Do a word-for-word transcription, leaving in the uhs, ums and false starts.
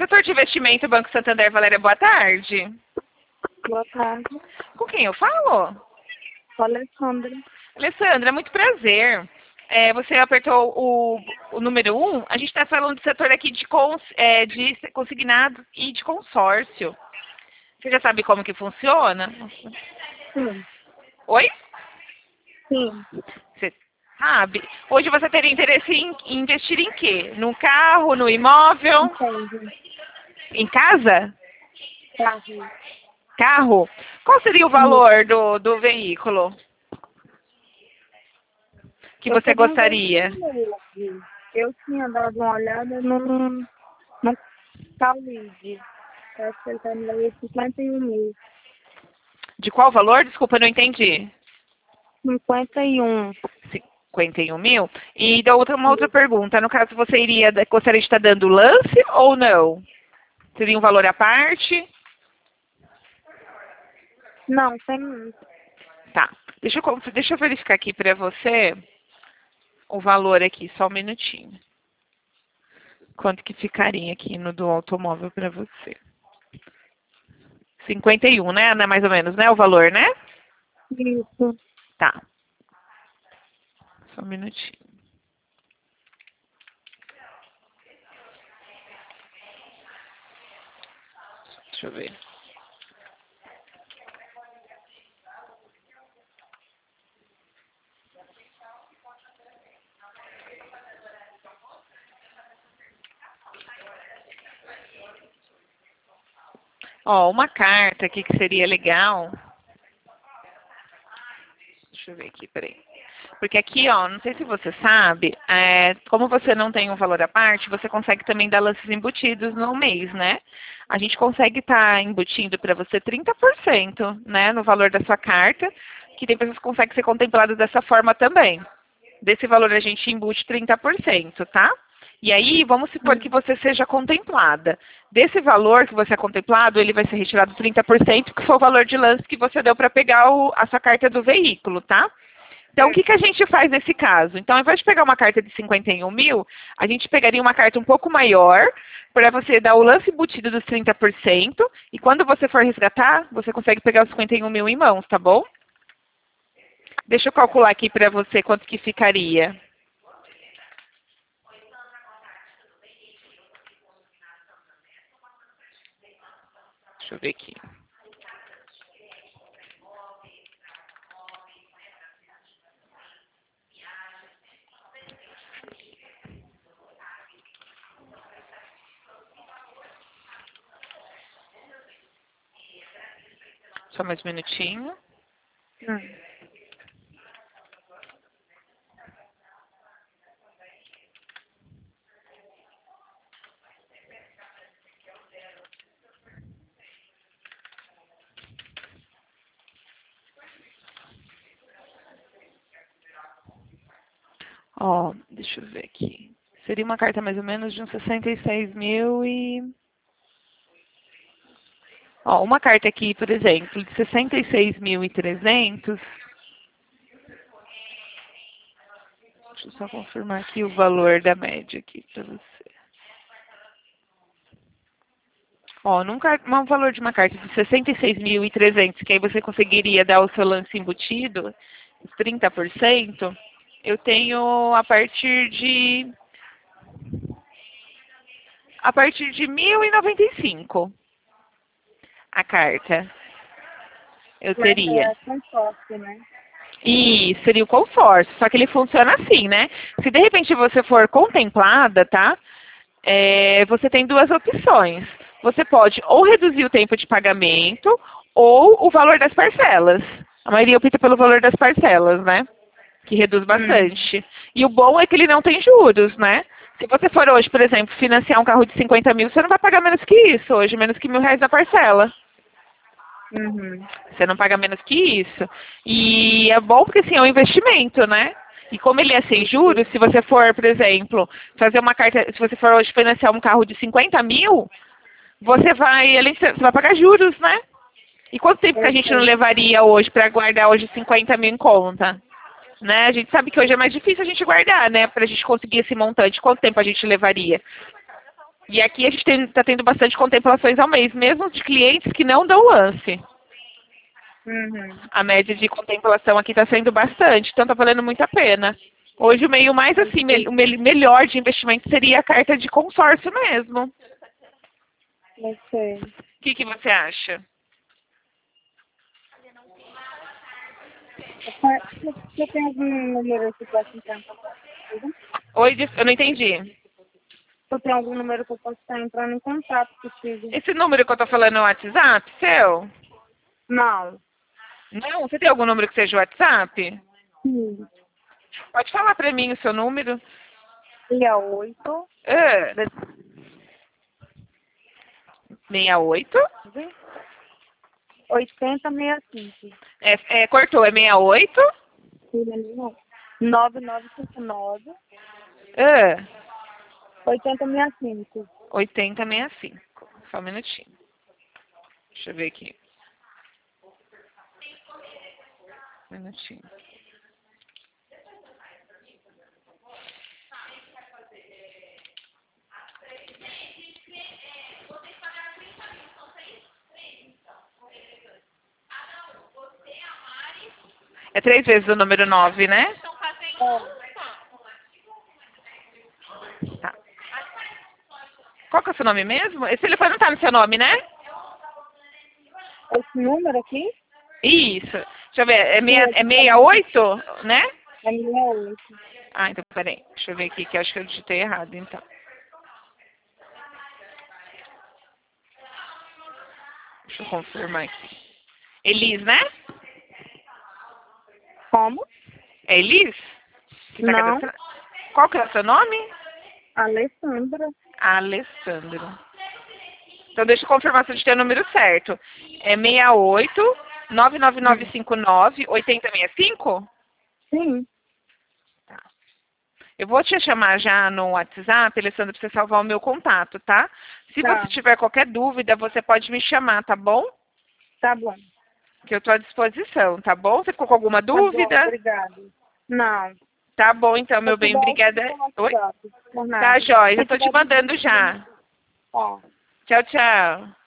Setor de investimento, Banco Santander, Valéria, boa tarde. Boa tarde. Com quem eu falo? Alessandra. Alessandra, muito prazer. É, você apertou o, o número um. A gente está falando do setor aqui de, cons, é, de consignado e de consórcio. Você já sabe como que funciona? Sim. Oi? Sim. Você sabe? Hoje você teria interesse em, em investir em quê? No carro, no imóvel? Entendi. Em casa? Carro. Carro? Qual seria o valor do, do veículo que Eu você queria um gostaria? veículo. Eu tinha dado uma olhada no, no Calide. Acho que ele está me dando cinquenta e um mil. De qual valor? Desculpa, não entendi. cinquenta e um. cinquenta e um mil? E da outra, uma outra pergunta. No caso, você iria, gostaria de estar dando lance ou não? Seria um valor à parte? Não, tem. Tá. Deixa eu, conf- deixa eu verificar aqui para você o valor aqui, só um minutinho. Quanto que ficaria aqui no do automóvel para você? cinquenta e um, né? Né, mais ou menos, né? O valor, né? Isso. Tá. Só um minutinho. Deixa eu ver. Ó, uma carta aqui que seria legal. Deixa eu ver aqui, peraí. Porque aqui, ó, não sei se você sabe, é, como você não tem um valor à parte, você consegue também dar lances embutidos no mês, né? A gente consegue estar embutindo para você trinta por cento, né, no valor da sua carta, que tem pessoas que conseguem ser contempladas dessa forma também. Desse valor a gente embute trinta por cento, tá? E aí, vamos supor que você seja contemplada. Desse valor que você é contemplado, ele vai ser retirado trinta por cento, que foi o valor de lance que você deu para pegar o, a sua carta do veículo, tá? Então, o que, que a gente faz nesse caso? Então, ao invés de pegar uma carta de cinquenta e um mil, a gente pegaria uma carta um pouco maior, para você dar o lance embutido dos trinta por cento, e quando você for resgatar, você consegue pegar os cinquenta e um mil em mãos, tá bom? Deixa eu calcular aqui para você quanto que ficaria. Deixa eu ver aqui. Só mais um minutinho. Hum. Ó, deixa eu ver aqui. Seria uma carta mais ou menos de uns sessenta e seis mil e... Ó, uma carta aqui, por exemplo, de sessenta e seis mil e trezentos. Deixa eu só confirmar aqui o valor da média aqui para você. Ó, num, car- um valor de uma carta de sessenta e seis mil e trezentos, que aí você conseguiria dar o seu lance embutido, os trinta por cento, eu tenho a partir de... A partir de mil e noventa e cinco a carta. Eu Mas teria. é consórcio, né? E seria o consórcio, só que ele funciona assim, né? Se de repente você for contemplada, tá? É, você tem duas opções. Você pode ou reduzir o tempo de pagamento ou o valor das parcelas. A maioria opta pelo valor das parcelas, né? Que reduz Hum. bastante. E o bom é que ele não tem juros, né? Se você for hoje, por exemplo, financiar um carro de cinquenta mil, você não vai pagar menos que isso hoje, menos que mil reais na parcela. Uhum. Você não paga menos que isso. E é bom porque, assim, é um investimento, né? E como ele é sem juros, se você for, por exemplo, fazer uma carta, se você for hoje financiar um carro de cinquenta mil, você vai, além de ser- você vai pagar juros, né? E quanto tempo que a Eu gente não sei. levaria hoje para guardar hoje cinquenta mil em conta? Né? A gente sabe que hoje é mais difícil a gente guardar, né? Para a gente conseguir esse montante. Quanto tempo a gente levaria? E aqui a gente está tendo bastante contemplações ao mês, mesmo de clientes que não dão lance. Uhum. A média de contemplação aqui está sendo bastante, então está valendo muito a pena. Hoje o meio mais assim, me- o me- melhor de investimento seria a carta de consórcio mesmo. Não sei. O que, que você acha? Você você tem algum número que eu possa entrar em contato comigo? Oi, des- eu não entendi. Você tem algum número que eu possa estar entrando em contato contigo? Esse número que eu tô falando é o WhatsApp seu? Não. Não? Você tem algum número que seja o WhatsApp? Sim. Pode falar pra mim o seu número? seis oito, Ah, sessenta e oito? oitenta, sessenta e cinco. É, é, cortou, é sessenta e oito? nove nove cinco nove, Ah, oitenta, sessenta e cinco. oitenta sessenta e cinco. Só um minutinho. Deixa eu ver aqui. Um minutinho. É três vezes o número nove, né? Tá. Qual que é o seu nome mesmo? Esse telefone não tá no seu nome, né? Esse número aqui Isso. Deixa eu ver. É, meia, é sessenta e oito, né? é sessenta e oito. Ah, então peraí. Deixa eu ver aqui, que eu acho que eu digitei errado, então. Deixa eu confirmar aqui. Elis, né? Como? É Elis? Que tá Não. cadastrado? Qual que é o seu nome? Alessandra. Alessandro. Então deixa eu confirmar se eu digitei o número certo. É sessenta e oito, nove nove nove cinco nove, oitenta sessenta e cinco? Sim. Tá. Eu vou te chamar já no WhatsApp, Alessandro, para você salvar o meu contato, tá? Se Tá. você tiver qualquer dúvida, você pode me chamar, tá bom? Tá bom. Que eu estou à disposição, tá bom? Você ficou com alguma Tá bom, dúvida? obrigado. Não. Tá bom, então, meu Se bem, tiver, obrigada. eu vou Oi? WhatsApp. Por nada. Tá, jóia, já Se estou te tiver mandando dúvida, já. ó. Tchau, tchau.